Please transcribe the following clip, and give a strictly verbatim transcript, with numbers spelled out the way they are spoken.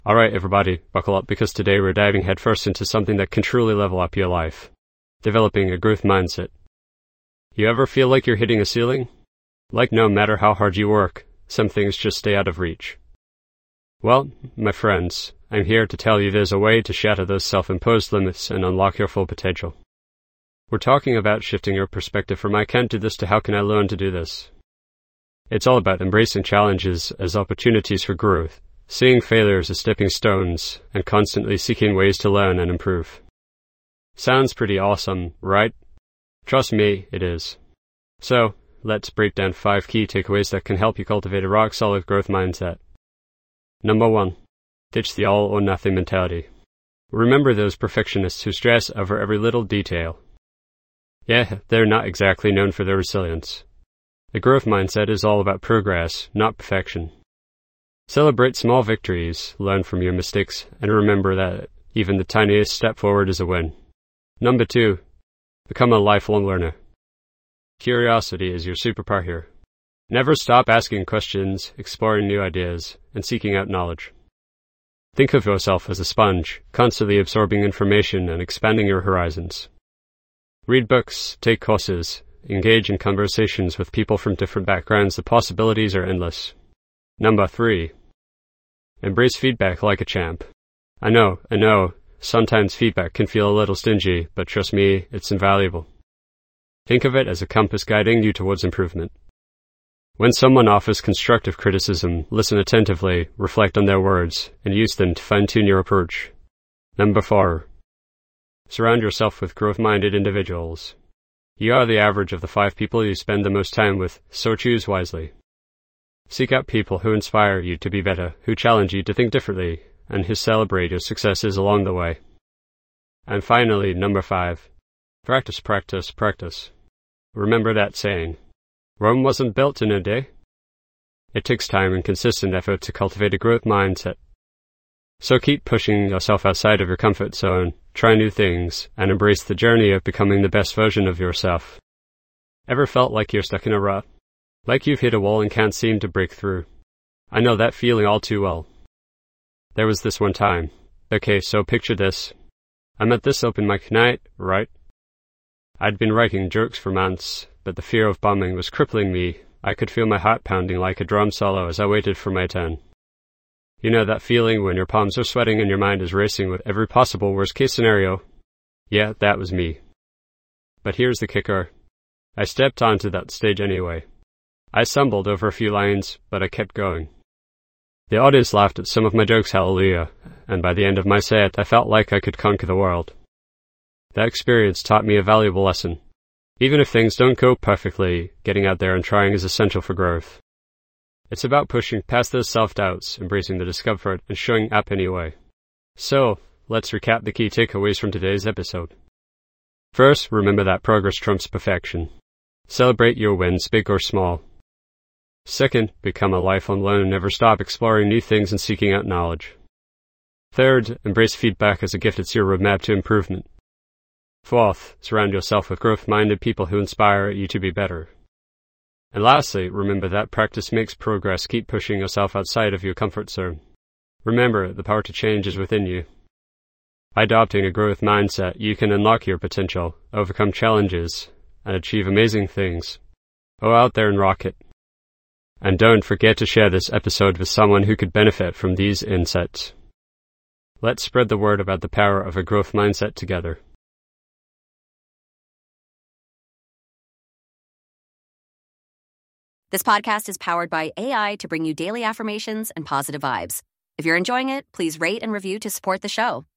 Alright everybody, buckle up because today we're diving headfirst into something that can truly level up your life. Developing a growth mindset. You ever feel like you're hitting a ceiling? Like no matter how hard you work, some things just stay out of reach. Well, my friends, I'm here to tell you there's a way to shatter those self-imposed limits and unlock your full potential. We're talking about shifting your perspective from I can't do this to how can I learn to do this. It's all about embracing challenges as opportunities for growth, seeing failures as stepping stones, and constantly seeking ways to learn and improve. Sounds pretty awesome, right? Trust me, it is. So, let's break down five key takeaways that can help you cultivate a rock-solid growth mindset. Number one, ditch the all-or-nothing mentality. Remember those perfectionists who stress over every little detail. Yeah, they're not exactly known for their resilience. The growth mindset is all about progress, not perfection. Celebrate small victories, learn from your mistakes, and remember that even the tiniest step forward is a win. Number two, become a lifelong learner. Curiosity is your superpower here. Never stop asking questions, exploring new ideas, and seeking out knowledge. Think of yourself as a sponge, constantly absorbing information and expanding your horizons. Read books, take courses, engage in conversations with people from different backgrounds. The possibilities are endless. Number three, embrace feedback like a champ. I know, I know, sometimes feedback can feel a little stingy, but trust me, it's invaluable. Think of it as a compass guiding you towards improvement. When someone offers constructive criticism, listen attentively, reflect on their words, and use them to fine-tune your approach. Number four, surround yourself with growth-minded individuals. You are the average of the five people you spend the most time with, so choose wisely. Seek out people who inspire you to be better, who challenge you to think differently, and who celebrate your successes along the way. And finally, number five, practice, practice, practice. Remember that saying, Rome wasn't built in a day. It takes time and consistent effort to cultivate a growth mindset. So keep pushing yourself outside of your comfort zone, try new things, and embrace the journey of becoming the best version of yourself. Ever felt like you're stuck in a rut? Like you've hit a wall and can't seem to break through? I know that feeling all too well. There was this one time. Okay, so picture this. I'm at this open mic night, right? I'd been writing jokes for months, but the fear of bombing was crippling me. I could feel my heart pounding like a drum solo as I waited for my turn. You know that feeling when your palms are sweating and your mind is racing with every possible worst-case scenario? Yeah, that was me. But here's the kicker. I stepped onto that stage anyway. I stumbled over a few lines, but I kept going. The audience laughed at some of my jokes, hallelujah, and by the end of my set, I felt like I could conquer the world. That experience taught me a valuable lesson. Even if things don't go perfectly, getting out there and trying is essential for growth. It's about pushing past those self-doubts, embracing the discomfort, and showing up anyway. So, let's recap the key takeaways from today's episode. First, remember that progress trumps perfection. Celebrate your wins, big or small. Second, become a lifelong learner and never stop exploring new things and seeking out knowledge. Third, embrace feedback as a gift. It's your roadmap to improvement. Fourth, surround yourself with growth-minded people who inspire you to be better. And lastly, remember that practice makes progress. Keep pushing yourself outside of your comfort zone. Remember, the power to change is within you. By adopting a growth mindset, you can unlock your potential, overcome challenges, and achieve amazing things. Go out there and rock it. And don't forget to share this episode with someone who could benefit from these insights. Let's spread the word about the power of a growth mindset together. This podcast is powered by A I to bring you daily affirmations and positive vibes. If you're enjoying it, please rate and review to support the show.